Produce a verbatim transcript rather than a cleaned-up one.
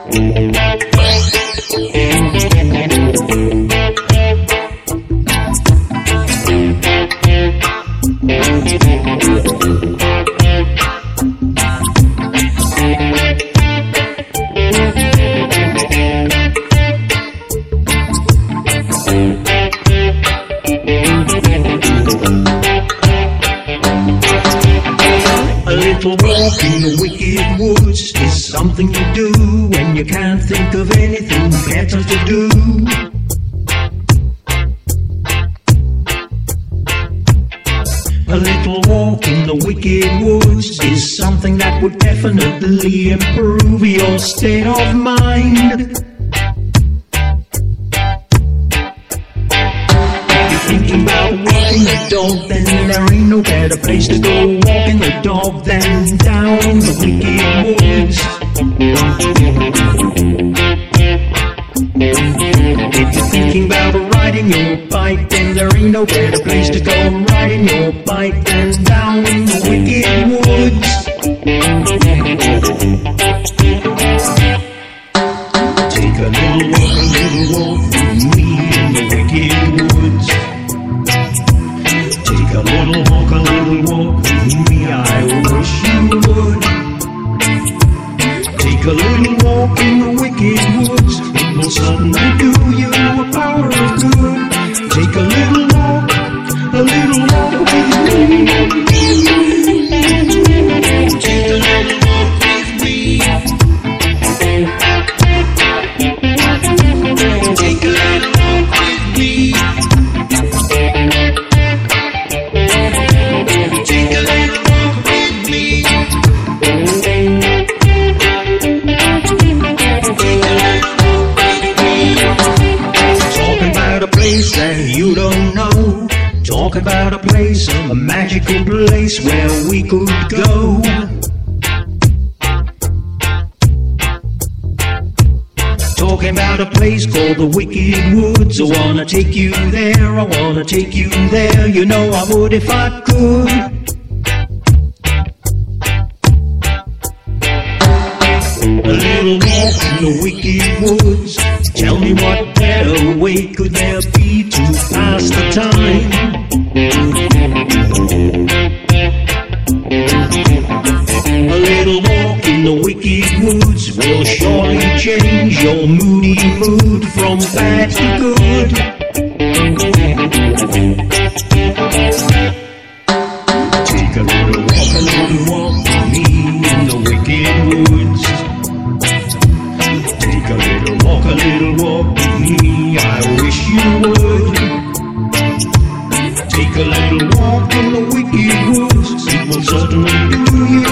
little walk in the wicked woods is something you do when you can't think of anything better to do. A little walk in the wicked woods is something that would definitely improve your state of mind. Thinking about walking the dog, then there ain't no better place to go walking the dog than down in the wicked woods. If you're thinking about riding your bike, then there ain't no better place to go riding your bike than down in the wicked woods. Take a little walk, a little walk with me in the wicked woods. Take a little walk, a little walk with me, I wish you would. Take a little walk in the wicked woods, it will suddenly do you a power of good. Take a little walk, a little walk with me. Take a little walk with me. Take a little walk with me. Take a little walk with me. Talking about a place that you don't know. Talking about a place, a magical place where we could go. Talking about a place called the Wicked Woods. I wanna take you there, I wanna take you there. You know I would if I could. A little walk in the wicked woods. Tell me what better way could there be to pass the time? A little walk in the wicked woods will surely change your moody mood from bad to good. Take a little walk, a little walk with me in the wicked woods. Take a little walk, a little walk with me, I wish you would. Take a little walk in the wicked woods, it will certainly do you